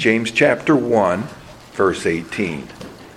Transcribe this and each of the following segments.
James chapter 1, verse 18.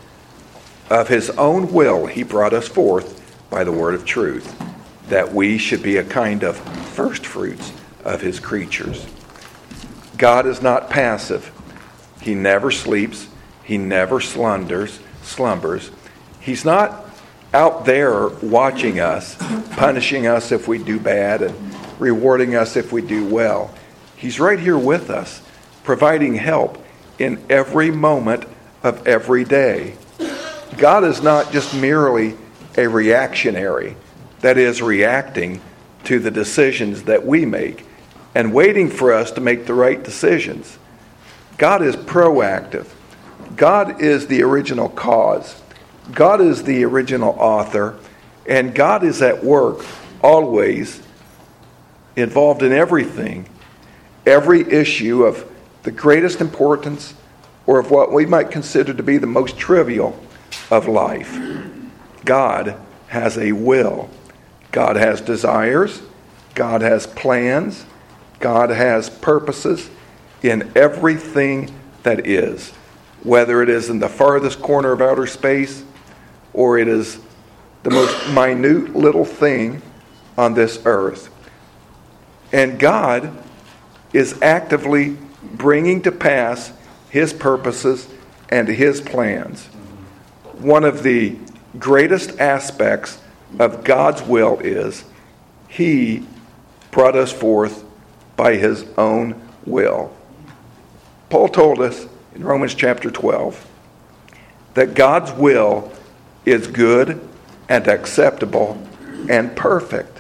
Of his own will he brought us forth by the word of truth, that we should be a kind of first fruits of his creatures. God is not passive. He never sleeps. He never slumbers. He's not out there watching us, punishing us if we do bad and rewarding us if we do well. He's right here with us, providing help in every moment of every day. God is not just merely a reactionary, that is, reacting to the decisions that we make and waiting for us to make the right decisions. God is proactive. God is the original cause. God is the original author. And God is at work, always involved in everything, every issue of the greatest importance or of what we might consider to be the most trivial of life. God has a will. God has desires. God has plans. God has purposes in everything that is, whether it is in the farthest corner of outer space or it is the most minute little thing on this earth. And God is actively bringing to pass his purposes and his plans. One of the greatest aspects of God's will is he brought us forth by his own will. Paul told us in Romans chapter 12 that God's will is good and acceptable and perfect.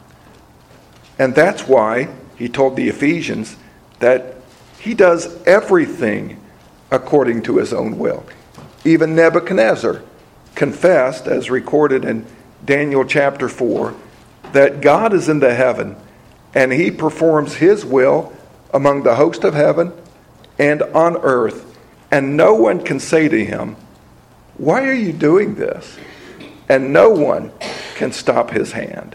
And that's why he told the Ephesians that he does everything according to his own will. Even Nebuchadnezzar confessed, as recorded in Daniel chapter 4, that God is in the heaven and he performs his will among the host of heaven and on earth. And no one can say to him, "Why are you doing this?" And no one can stop his hand.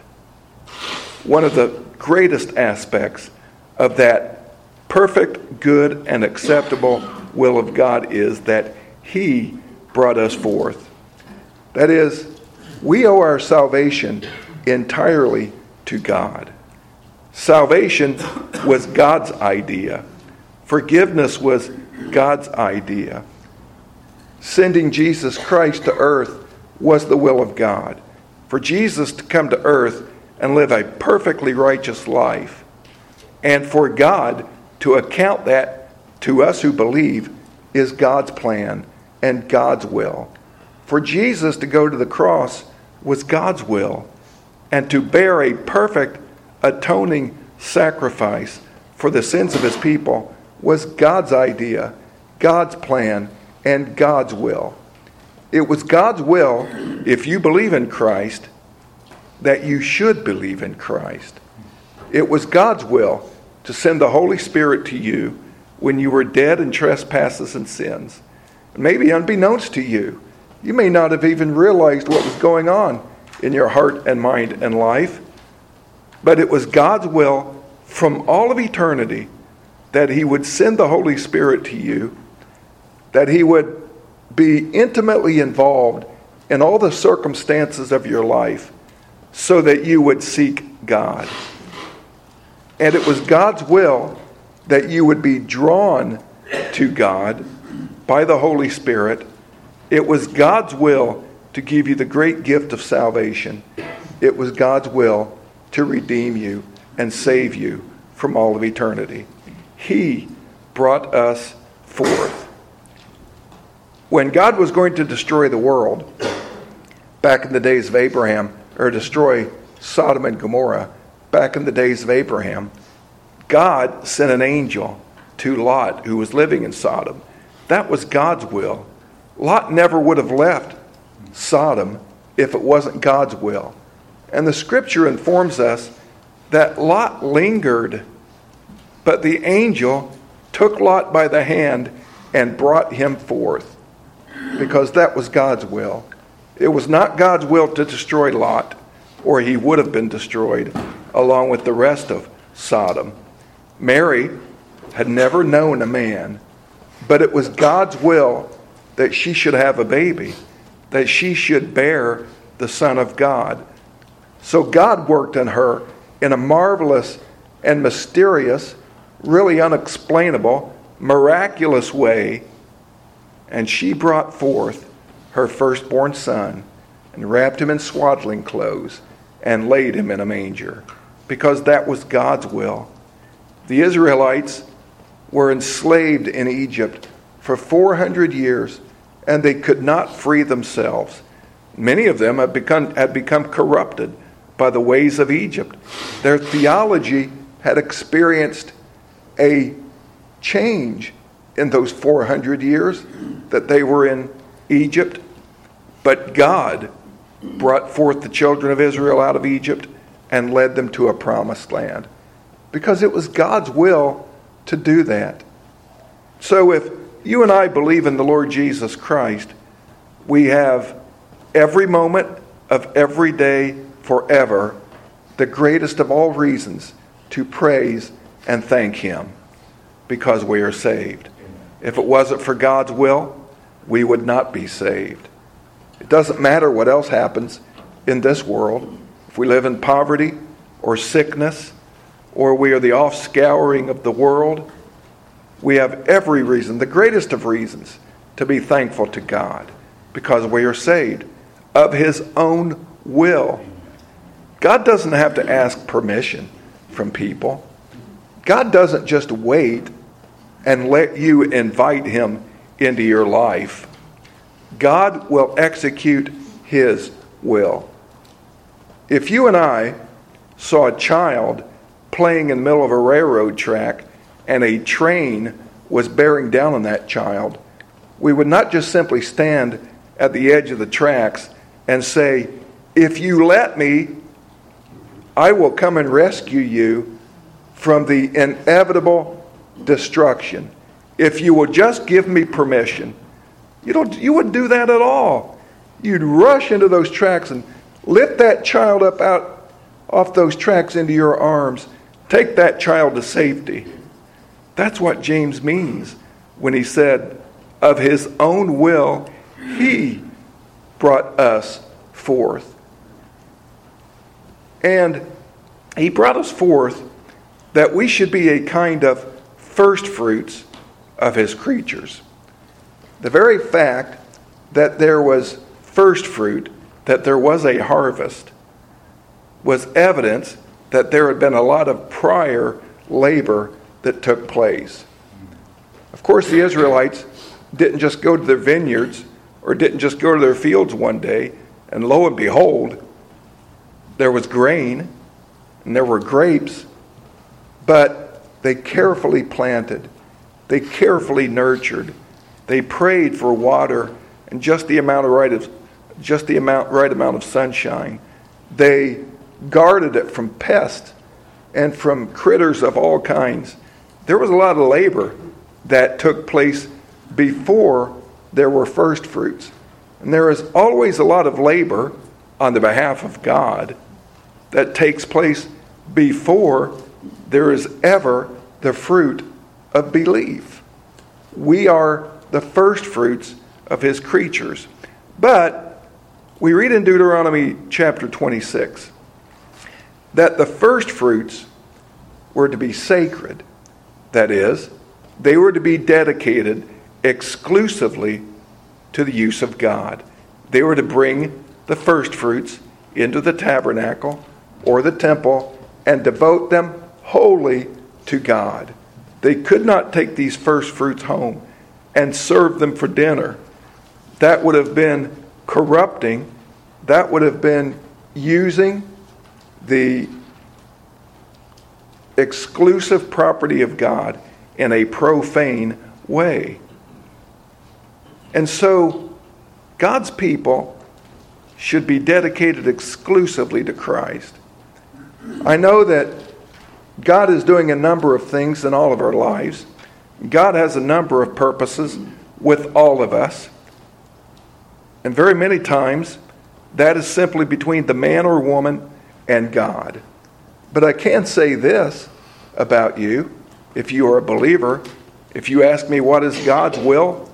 One of the greatest aspects of that perfect, good, and acceptable will of God is that he brought us forth. That is, we owe our salvation entirely to God. Salvation was God's idea. Forgiveness was God's idea. Sending Jesus Christ to earth was the will of God. For Jesus to come to earth and live a perfectly righteous life, and for God to account that to us who believe, is God's plan and God's will. For Jesus to go to the cross was God's will, and to bear a perfect atoning sacrifice for the sins of his people was God's idea, God's plan, and God's will. It was God's will, if you believe in Christ, that you should believe in Christ. It was God's will to send the Holy Spirit to you when you were dead in trespasses and sins. Maybe unbeknownst to you, you may not have even realized what was going on in your heart and mind and life. But it was God's will from all of eternity that he would send the Holy Spirit to you, that he would be intimately involved in all the circumstances of your life so that you would seek God. And it was God's will that you would be drawn to God by the Holy Spirit. It was God's will to give you the great gift of salvation. It was God's will to redeem you and save you from all of eternity. He brought us forth. When God was going to destroy the world, back in the days of Abraham, or destroy Sodom and Gomorrah, back in the days of Abraham, God sent an angel to Lot, who was living in Sodom. That was God's will. Lot never would have left Sodom if it wasn't God's will. And the scripture informs us that Lot lingered, but the angel took Lot by the hand and brought him forth, because that was God's will. It was not God's will to destroy Lot, or he would have been destroyed along with the rest of Sodom. Mary had never known a man But it was God's will that she should have a baby, that she should bear the Son of God. So God worked in her in a marvelous and mysterious, really unexplainable, miraculous way, and she brought forth her firstborn son and wrapped him in swaddling clothes and laid him in a manger, because that was God's will. The Israelites were enslaved in Egypt for 400 years, and they could not free themselves. Many of them had become corrupted by the ways of Egypt. Their theology had experienced a change in those 400 years that they were in Egypt. But God brought forth the children of Israel out of Egypt and led them to a promised land, because it was God's will to do that. So if you and I believe in the Lord Jesus Christ, we have every moment of every day forever the greatest of all reasons to praise and thank Him, because we are saved. If it wasn't for God's will, we would not be saved. It doesn't matter what else happens in this world. If we live in poverty or sickness, or we are the offscouring of the world, we have every reason, the greatest of reasons, to be thankful to God, because we are saved of His own will. God doesn't have to ask permission from people. God doesn't just wait and let you invite Him into your life. God will execute His will. If you and I saw a child playing in the middle of a railroad track and a train was bearing down on that child, we would not just simply stand at the edge of the tracks and say, "If you let me, I will come and rescue you from the inevitable destruction. If you will just give me permission." You wouldn't do that at all. You'd rush into those tracks and lift that child up out off those tracks into your arms. Take that child to safety. That's what James means when he said, of His own will, He brought us forth. And He brought us forth that we should be a kind of first fruits of His creatures. The very fact that there was first fruit, that there was a harvest, was evidence that there had been a lot of prior labor that took place. Of course, the Israelites didn't just go to their vineyards or didn't just go to their fields one day, and lo and behold, there was grain and there were grapes, but they carefully planted, they carefully nurtured, they prayed for water and just the right amount of sunshine. They guarded it from pests and from critters of all kinds. There was a lot of labor that took place before there were first fruits. And there is always a lot of labor on the behalf of God that takes place before there is ever the fruit of belief. We are the first fruits of His creatures. But we read in Deuteronomy chapter 26 that the first fruits were to be sacred. That is, they were to be dedicated exclusively to the use of God. They were to bring the first fruits into the tabernacle or the temple and devote them wholly to God. They could not take these first fruits home and serve them for dinner. That would have been corrupting. That would have been using the exclusive property of God in a profane way. And so God's people should be dedicated exclusively to Christ. I know that God is doing a number of things in all of our lives. God has a number of purposes with all of us. And very many times, that is simply between the man or woman and God. But I can say this about you, if you are a believer If you ask me what is God's will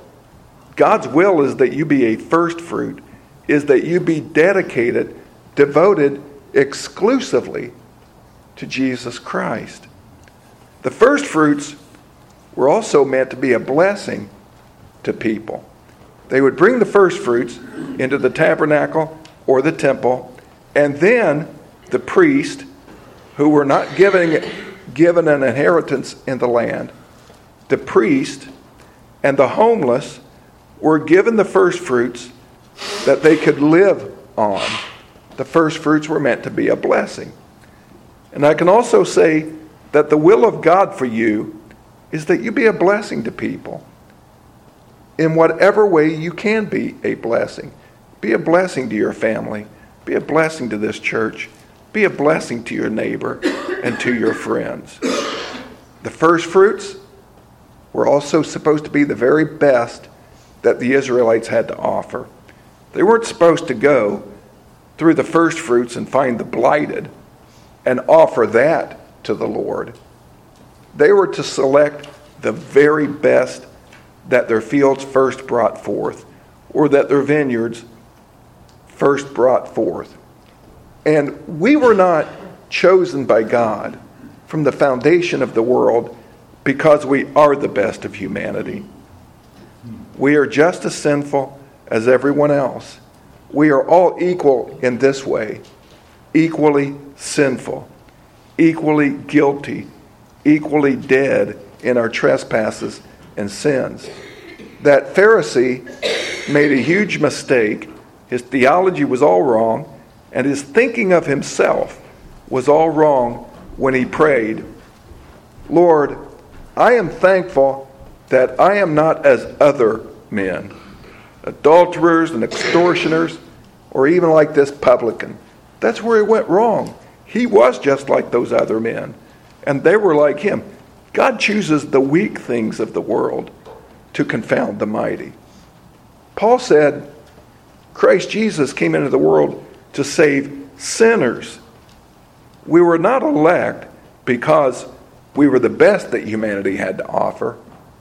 is that you be a first fruit, is that you be dedicated, devoted exclusively to Jesus Christ. The first fruits were also meant to be a blessing to people. They would bring the first fruits into the tabernacle or the temple, and then the priest, who were not given an inheritance in the land, the priest and the homeless were given the first fruits that they could live on. The first fruits were meant to be a blessing. And I can also say that the will of God for you is that you be a blessing to people. In whatever way you can be a blessing. Be a blessing to your family. Be a blessing to this church. Be a blessing to your neighbor and to your friends. The first fruits were also supposed to be the very best that the Israelites had to offer. They weren't supposed to go through the first fruits and find the blighted and offer that to the Lord. They were to select the very best that their fields first brought forth, or that their vineyards first brought forth. And we were not chosen by God from the foundation of the world because we are the best of humanity. We are just as sinful as everyone else. We are all equal in this way, equally sinful, equally guilty, equally dead in our trespasses and sins. That Pharisee made a huge mistake. His theology was all wrong, and his thinking of himself was all wrong when he prayed, Lord, I am thankful that I am not as other men, adulterers and extortioners, or even like this publican. That's where he went wrong. He was just like those other men, and they were like him. God chooses the weak things of the world to confound the mighty. Paul said, Christ Jesus came into the world to save sinners. We were not elect because we were the best that humanity had to offer.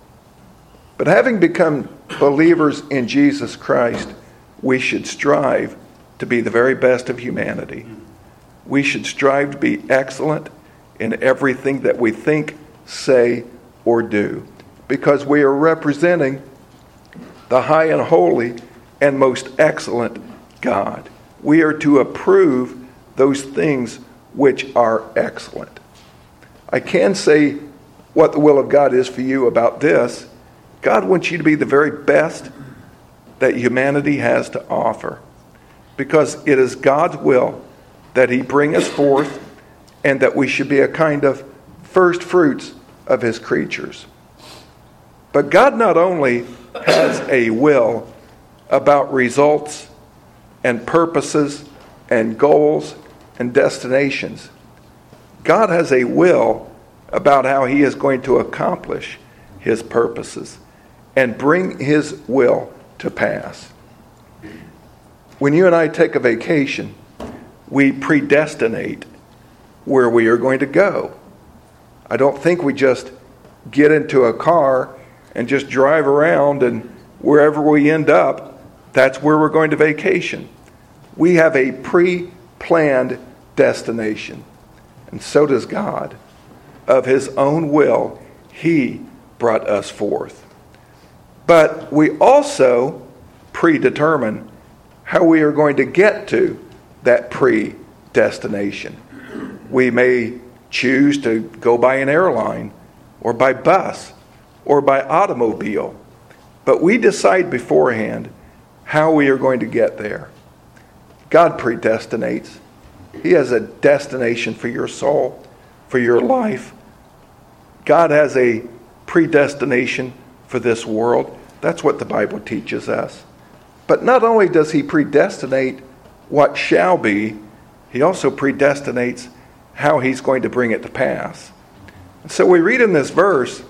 But having become believers in Jesus Christ, we should strive to be the very best of humanity. We should strive to be excellent in everything that we think, say, or do, because we are representing the high and holy and most excellent God. We are to approve those things which are excellent. I can say what the will of God is for you about this. God wants you to be the very best that humanity has to offer, because it is God's will that He bring us forth and that we should be a kind of first fruits of His creatures. But God not only has a will about results and purposes and goals and destinations. God has a will about how He is going to accomplish His purposes and bring His will to pass. When you and I take a vacation, we predestinate where we are going to go. I don't think we just get into a car and just drive around and wherever we end up, that's where we're going to vacation. We have a pre-planned destination. And so does God. Of His own will, He brought us forth. But we also predetermine how we are going to get to that predestination. We may choose to go by an airline or by bus or by automobile. But we decide beforehand how we are going to get there. God predestinates. He has a destination for your soul, for your life. God has a predestination for this world. That's what the Bible teaches us. But not only does He predestinate what shall be, He also predestinates how He's going to bring it to pass. So we read in this verse,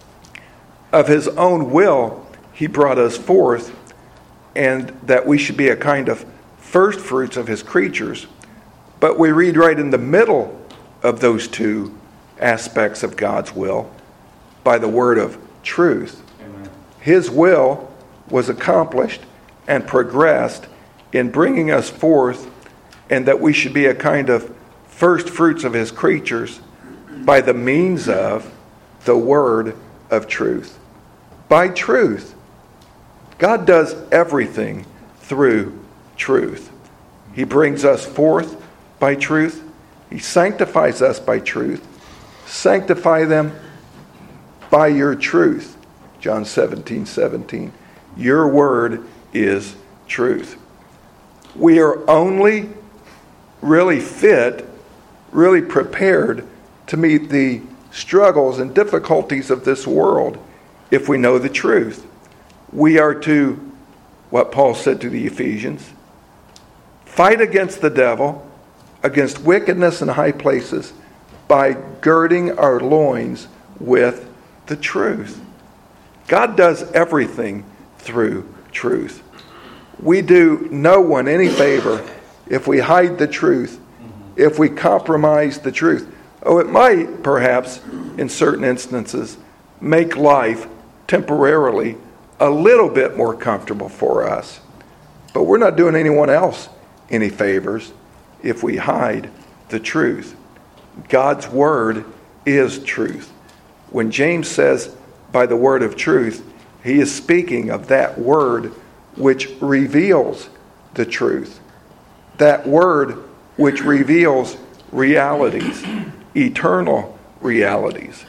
of His own will, He brought us forth, and that we should be a kind of first fruits of His creatures. But we read right in the middle of those two aspects of God's will, by the word of truth. Amen. His will was accomplished and progressed in bringing us forth, and that we should be a kind of first fruits of his creatures by the means of the word of truth. By truth. God does everything through truth. He brings us forth by truth. He sanctifies us by truth. Sanctify them by your truth. John 17:17. Your word is truth. We are only really fit, really prepared to meet the struggles and difficulties of this world if we know the truth. We are to, what Paul said to the Ephesians, fight against the devil, against wickedness in high places, by girding our loins with the truth. God does everything through truth. We do no one any favor if we hide the truth, if we compromise the truth. Oh, it might, perhaps, in certain instances, make life temporarily a little bit more comfortable for us. But we're not doing anyone else any favors if we hide the truth. God's word is truth. When James says, by the word of truth, he is speaking of that word which reveals the truth. That word which reveals realities, eternal realities.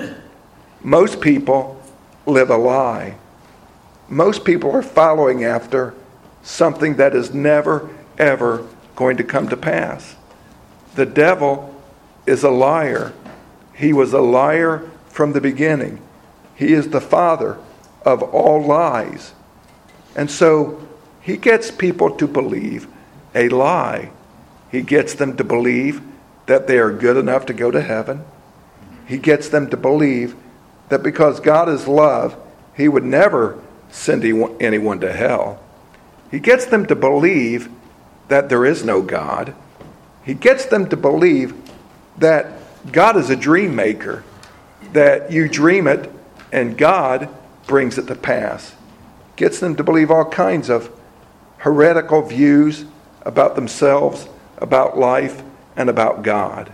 Most people live a lie. Most people are following after something that is never, ever going to come to pass. The devil is a liar. He was a liar from the beginning. He is the father of all lies. And so he gets people to believe a lie. He gets them to believe that they are good enough to go to heaven. He gets them to believe that because God is love, he would never send anyone to hell. He gets them to believe that there is no God. He gets them to believe that God is a dream maker, that you dream it and God brings it to pass. Gets them to believe all kinds of heretical views about themselves, about life, and about God.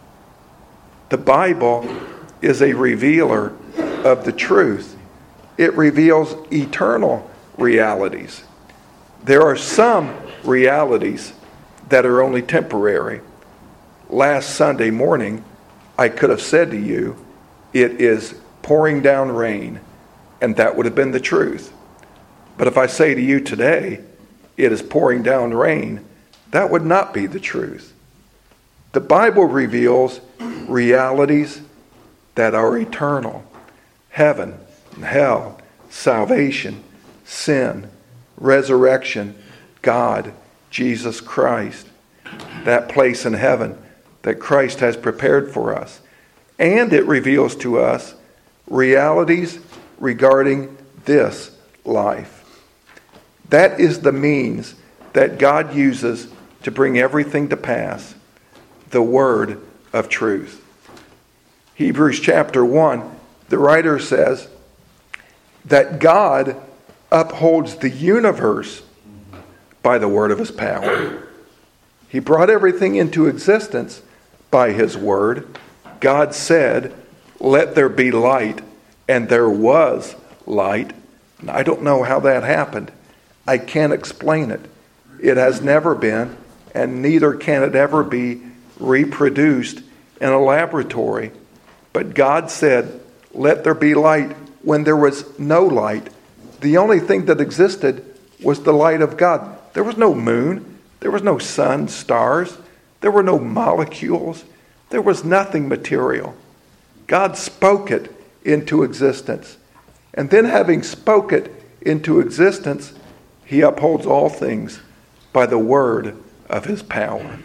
The Bible is a revealer of the truth. It reveals eternal realities. There are some realities that are only temporary. Last Sunday morning, I could have said to you, it is pouring down rain, and that would have been the truth. But if I say to you today, it is pouring down rain, that would not be the truth. The Bible reveals realities that are eternal. Heaven and hell, salvation, sin, resurrection, God, Jesus Christ. That place in heaven that Christ has prepared for us. And it reveals to us realities regarding this life. That is the means that God uses to bring everything to pass. The word of truth. Hebrews chapter 1, the writer says that God upholds the universe by the word of his power. He brought everything into existence by his word. God said, "Let there be light," and there was light. And I don't know how that happened. I can't explain it. It has never been, and neither can it ever be reproduced in a laboratory. But God said, "Let there be light," when there was no light. The only thing that existed was the light of God. There was no moon. There was no sun, stars. There were no molecules. There was nothing material. God spoke it into existence. And then, having spoke it into existence, he upholds all things by the word of his power.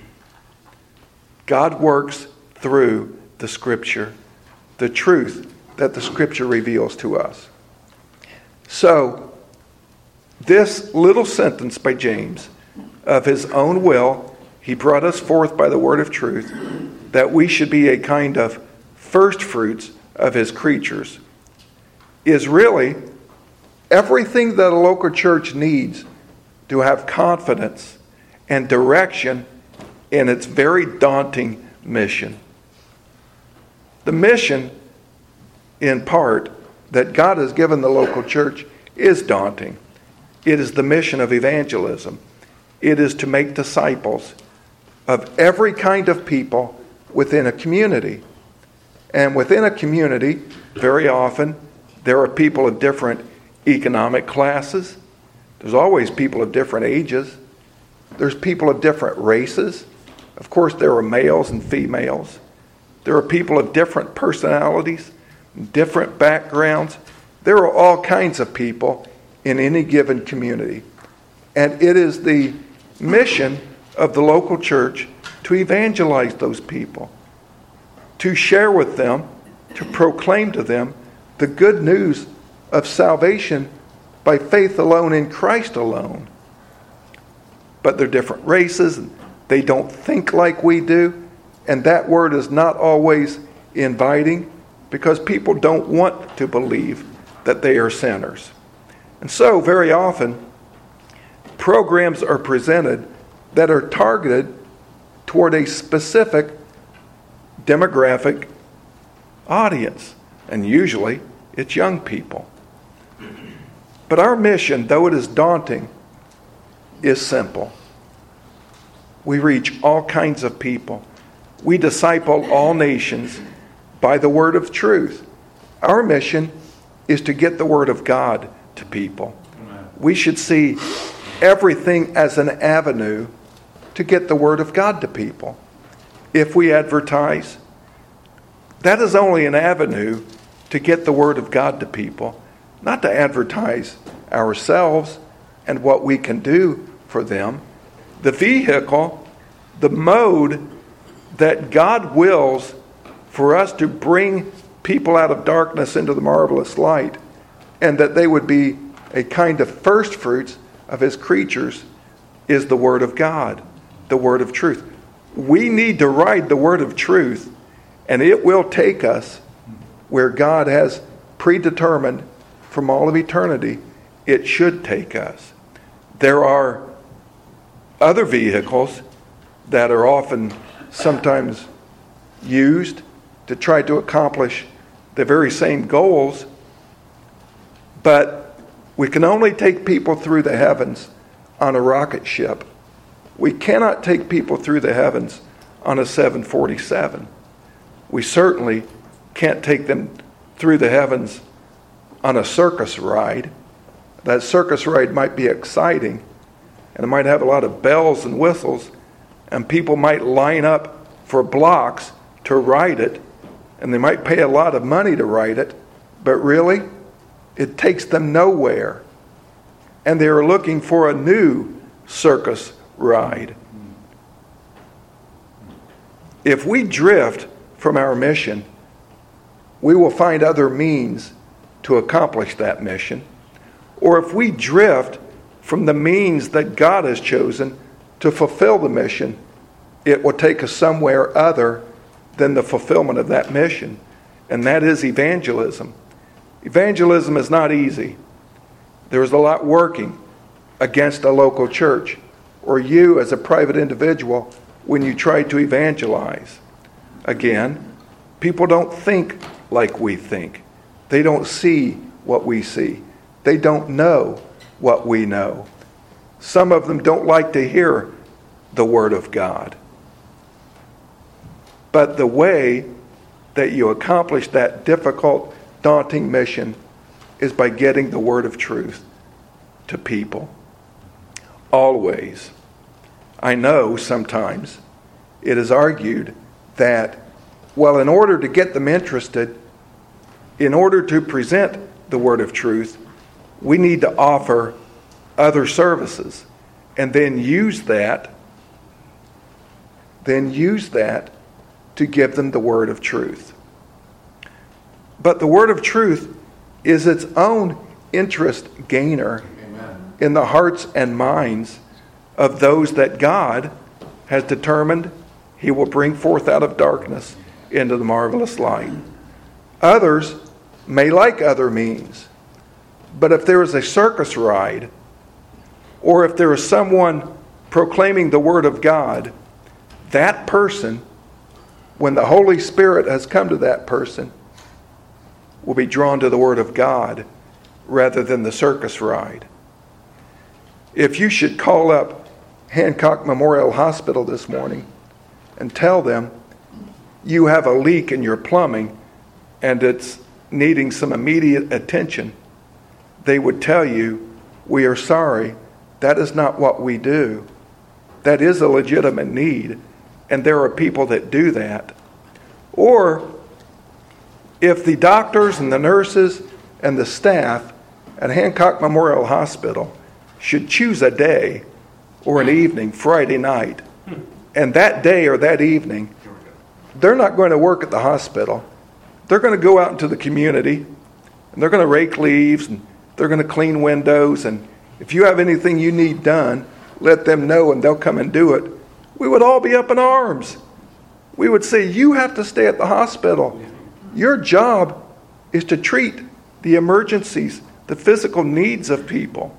God works through the Scripture, the truth that the Scripture reveals to us. So, this little sentence by James, of his own will, he brought us forth by the word of truth, that we should be a kind of first fruits of his creatures. is really everything that a local church needs to have confidence and direction in its very daunting mission. The mission, in part, that God has given the local church is daunting. It is the mission of evangelism. It is to make disciples of every kind of people within a community. And within a community, very often, there are people of different economic classes. There's always people of different ages. There's people of different races. Of course, there are males and females. There are people of different personalities, different backgrounds. There are all kinds of people in any given community. And it is the mission of the local church to evangelize those people, to share with them, to proclaim to them the good news of salvation by faith alone in Christ alone. But they're different races, and they don't think like we do, and that word is not always inviting because people don't want to believe that they are sinners. And so, very often, programs are presented that are targeted toward a specific demographic audience, and usually it's young people. But our mission, though it is daunting, is simple. We reach all kinds of people. We disciple all nations by the word of truth. Our mission is to get the word of God to people. We should see everything as an avenue to get the word of God to people. If we advertise, that is only an avenue to get the word of God to people, not to advertise ourselves and what we can do for them. The vehicle, the mode that God wills for us to bring people out of darkness into the marvelous light, and that they would be a kind of first fruits of his creatures, is the word of God, the word of truth. We need to ride the word of truth, and it will take us where God has predetermined from all of eternity it should take us. There are other vehicles that are often sometimes used to try to accomplish the very same goals, but we can only take people through the heavens on a rocket ship. We cannot take people through the heavens on a 747. We certainly can't take them through the heavens on a circus ride. That circus ride might be exciting, and it might have a lot of bells and whistles, and people might line up for blocks to ride it, and they might pay a lot of money to ride it, but really, it takes them nowhere. And they are looking for a new circus ride. If we drift from our mission, we will find other means to accomplish that mission. Or if we drift from the means that God has chosen to fulfill the mission, it will take us somewhere other than the fulfillment of that mission, and that is evangelism. Evangelism is not easy. There's a lot working against a local church, or you as a private individual when you try to evangelize. Again, people don't think like we think. They don't see what we see. They don't know what we know. Some of them don't like to hear the word of God. But the way that you accomplish that difficult, daunting mission is by getting the word of truth to people. Always. I know sometimes it is argued that, well, in order to get them interested, in order to present the word of truth, we need to offer other services and then use that to give them the word of truth. But the word of truth is its own interest gainer. Amen. In the hearts and minds of those that God has determined he will bring forth out of darkness into the marvelous light. Others may like other means. But if there is a circus ride, or if there is someone proclaiming the Word of God, that person, when the Holy Spirit has come to that person, will be drawn to the Word of God rather than the circus ride. If you should call up Hancock Memorial Hospital this morning and tell them you have a leak in your plumbing and it's needing some immediate attention, they would tell you, "We are sorry, that is not what we do." That is a legitimate need, and there are people that do that. Or if the doctors and the nurses and the staff at Hancock Memorial Hospital should choose a day or an evening, Friday night, and that day or that evening, they're not going to work at the hospital. They're going to go out into the community, and they're going to rake leaves, and they're going to clean windows, and if you have anything you need done, let them know and they'll come and do it. We would all be up in arms. We would say, you have to stay at the hospital. Your job is to treat the emergencies, the physical needs of people.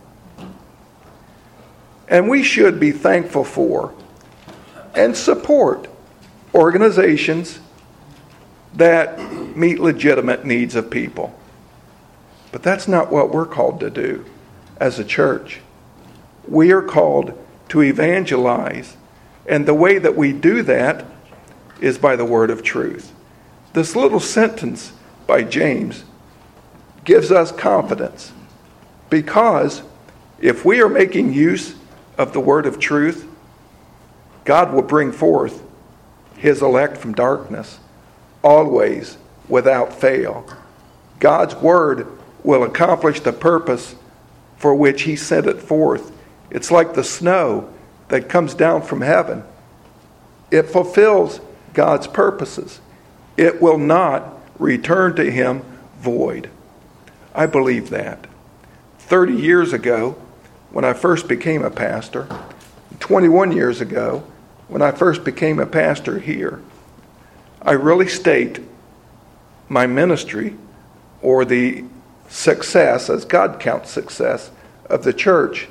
And we should be thankful for and support organizations that meet legitimate needs of people. But that's not what we're called to do as a church. We are called to evangelize, and the way that we do that is by the word of truth. This little sentence by James gives us confidence, because if we are making use of the word of truth, God will bring forth his elect from darkness, always, without fail. God's word will accomplish the purpose for which he sent it forth. It's like the snow that comes down from heaven. It fulfills God's purposes. It will not return to him void. I believe that. 30 years ago, when I first became a pastor, 21 years ago, when I first became a pastor here, I really staked my ministry, or the success, as God counts success, of the church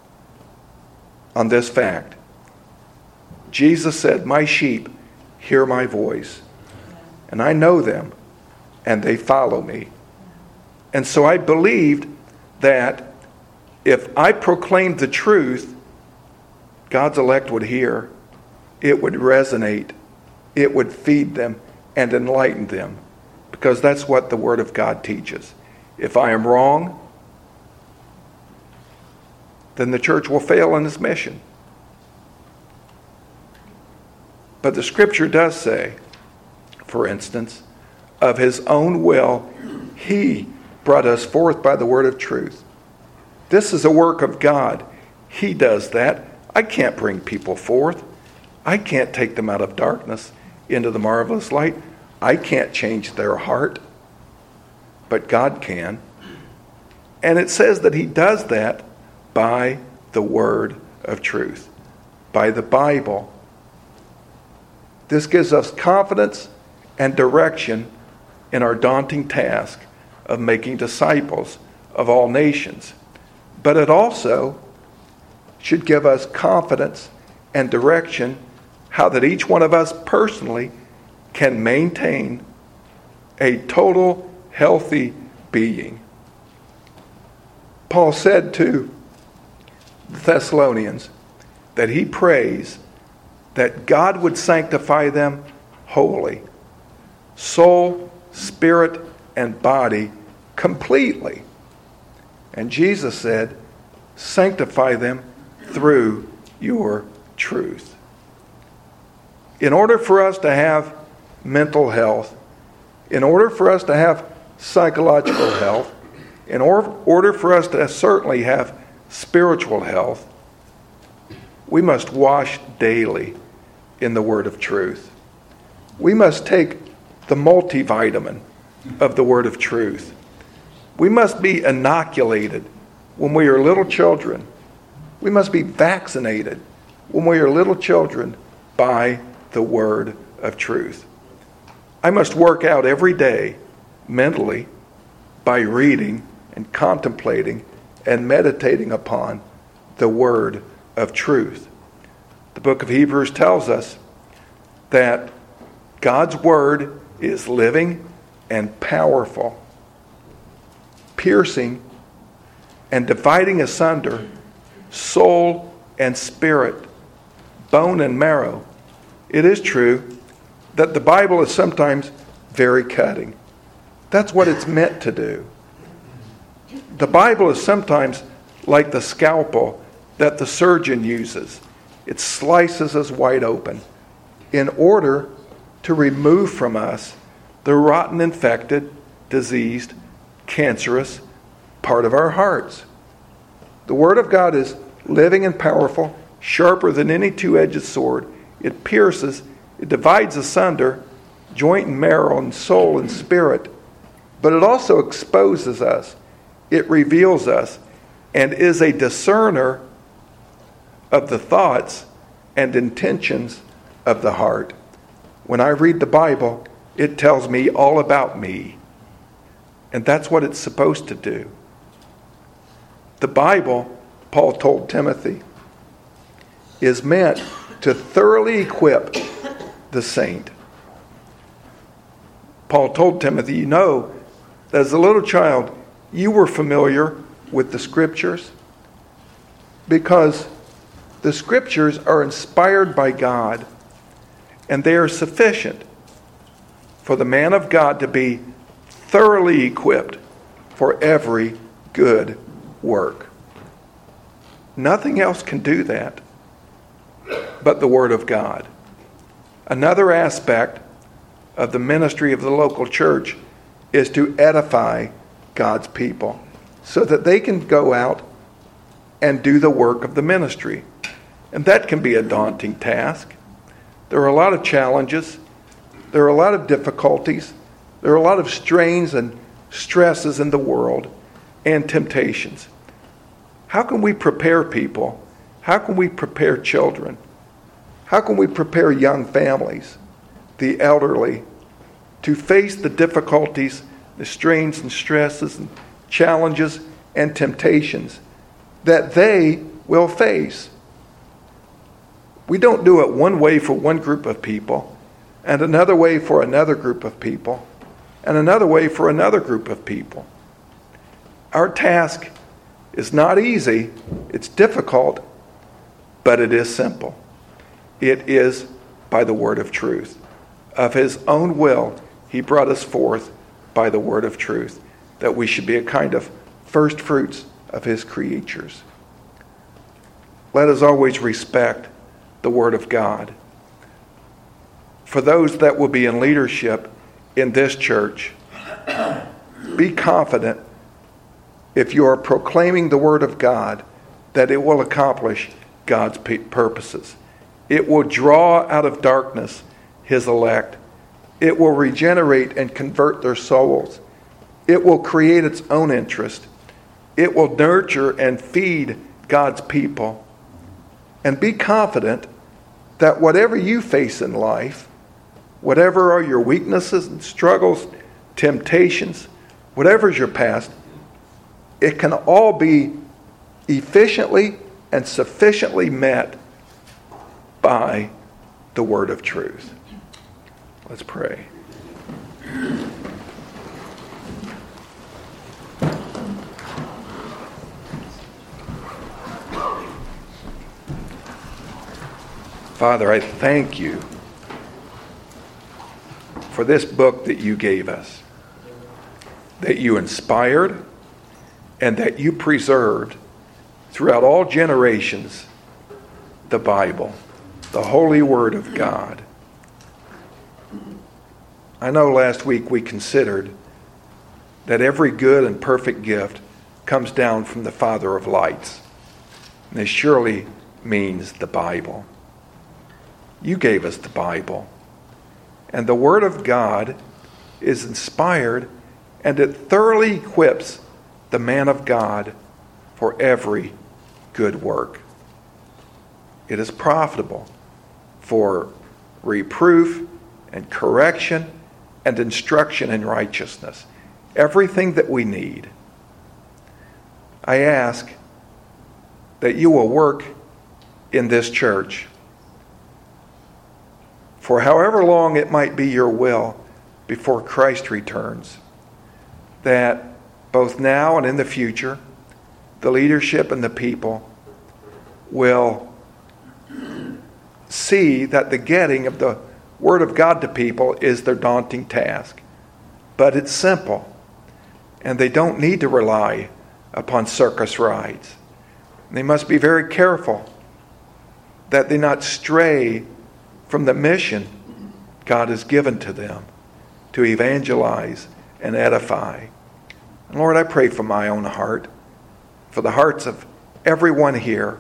on this fact. Jesus said, "My sheep hear my voice, and I know them, and they follow me." And so I believed that if I proclaimed the truth, God's elect would hear. It would resonate. It would feed them and enlighten them, because that's what the Word of God teaches. If I am wrong, then the church will fail in its mission. But the Scripture does say, for instance, of his own will, he brought us forth by the word of truth. This is a work of God. He does that. I can't bring people forth. I can't take them out of darkness into the marvelous light. I can't change their heart. But God can. And it says that he does that by the word of truth, by the Bible. This gives us confidence and direction in our daunting task of making disciples of all nations. But it also should give us confidence and direction how that each one of us personally can maintain a total healthy being. Paul said to the Thessalonians that he prays that God would sanctify them wholly, soul, spirit, and body completely. And Jesus said, sanctify them through your truth. In order for us to have mental health, in order for us to have psychological health, in order for us to certainly have spiritual health, we must wash daily in the word of truth. We must take the multivitamin of the word of truth. We must be inoculated when we are little children. We must be vaccinated when we are little children by the word of truth. I must work out every day, mentally, by reading and contemplating and meditating upon the word of truth. The book of Hebrews tells us that God's word is living and powerful, piercing and dividing asunder soul and spirit, bone and marrow. It is true that the Bible is sometimes very cutting. That's what it's meant to do. The Bible is sometimes like the scalpel that the surgeon uses. It slices us wide open in order to remove from us the rotten, infected, diseased, cancerous part of our hearts. The Word of God is living and powerful, sharper than any two-edged sword. It pierces, it divides asunder joint and marrow and soul and spirit. But it also exposes us. It reveals us and is a discerner of the thoughts and intentions of the heart. When I read the Bible, it tells me all about me. And that's what it's supposed to do. The Bible, Paul told Timothy, is meant to thoroughly equip the saint. Paul told Timothy, you know, that as a little child, you were familiar with the Scriptures because the Scriptures are inspired by God and they are sufficient for the man of God to be thoroughly equipped for every good work. Nothing else can do that but the Word of God. Another aspect of the ministry of the local church is to edify God's people so that they can go out and do the work of the ministry. And that can be a daunting task. There are a lot of challenges. There are a lot of difficulties. There are a lot of strains and stresses in the world and temptations. How can we prepare people? How can we prepare children? How can we prepare young families, the elderly, to face the difficulties, the strains and stresses and challenges and temptations that they will face? We don't do it one way for one group of people, and another way for another group of people, and another way for another group of people. Our task is not easy, it's difficult, but it is simple. It is by the word of truth. Of his own will, he brought us forth by the word of truth, that we should be a kind of first fruits of his creatures. Let us always respect the word of God. For those that will be in leadership in this church, be confident if you are proclaiming the word of God that it will accomplish God's purposes. It will draw out of darkness his elect. It will regenerate and convert their souls. It will create its own interest. It will nurture and feed God's people. And be confident that whatever you face in life, whatever are your weaknesses and struggles, temptations, whatever is your past, it can all be efficiently and sufficiently met by the word of truth. Let's pray. Father, I thank you for this book that you gave us, that you inspired and that you preserved throughout all generations, the Bible, the holy word of God. I know last week we considered that every good and perfect gift comes down from the Father of lights. And this surely means the Bible. You gave us the Bible. And the Word of God is inspired and it thoroughly equips the man of God for every good work. It is profitable for reproof and correction and instruction in righteousness. everything that we need. I ask that you will work in this church for however long it might be your will before Christ returns, that both now and in the future, the leadership and the people will see that the getting of the Word of God to people is their daunting task. But it's simple, and they don't need to rely upon circus rides. They must be very careful that they not stray from the mission God has given to them to evangelize and edify. And Lord, I pray for my own heart, for the hearts of everyone here,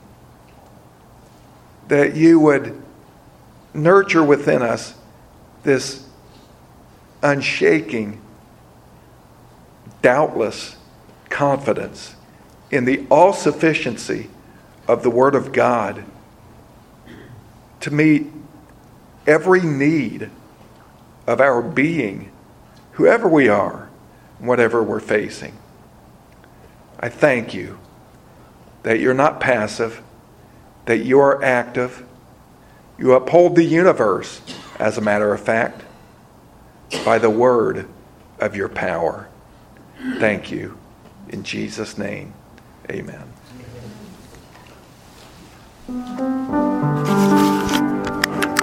that you would nurture within us this unshaking, doubtless confidence in the all-sufficiency of the Word of God to meet every need of our being, whoever we are, whatever we're facing. I thank you that you're not passive, that you are active. You uphold the universe, as a matter of fact, by the word of your power. Thank you. In Jesus' name, amen.